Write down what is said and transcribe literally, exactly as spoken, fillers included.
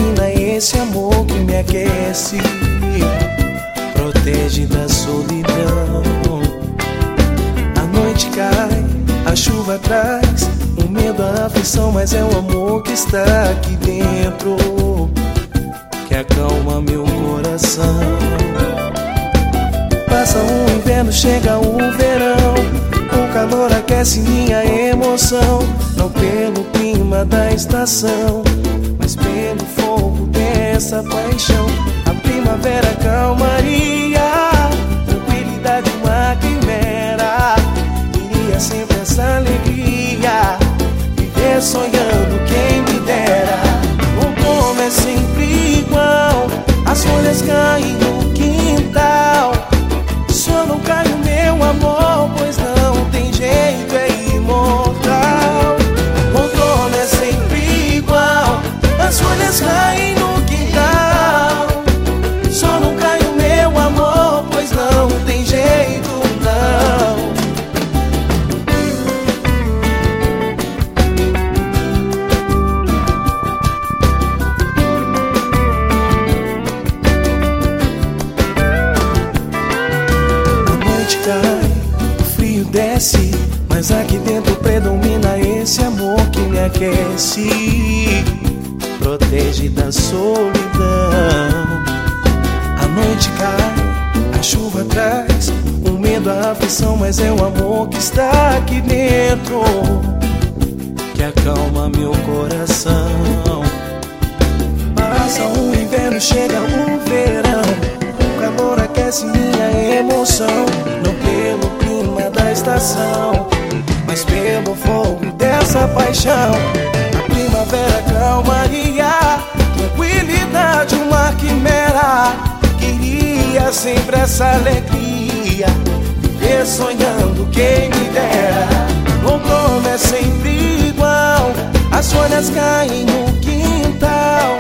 predomina esse amor que me aquece, protege da solidão. A noite cai, a chuva traz o medo, a aflição, mas é o amor que está aqui dentro que acalma meu coração. Passa o inverno, chega o verão, o calor aquece minha emoção, não pelo clima da estação, mas pelo fogo dessa paixão. A primavera, calmaria, tranquilidade, uma quimera. Queria sempre essa alegria, viver sonhando, quem me dera. Outono é sempre igual, as folhas caem no quintal. Só não cai o meu amor, pois não tem jeito, é imortal. Outono é sempre igual, as folhas caem no quintal. Só não cai o meu amor, pois não tem jeito, não. O frio desce, mas aqui dentro predomina esse amor que me aquece, protege da solidão. A noite cai, a chuva traz o medo, a aflição, mas é o amor que está aqui dentro que acalma meu coração. Passa o inverno, chega o verão, o calor aquece minha emoção, não pelo clima da estação, mas pelo fogo dessa paixão. A primavera, calmaria, tranquilidade, uma quimera. Queria sempre essa alegria, viver sonhando, quem me dera. Outono é sempre igual, as folhas caem no quintal.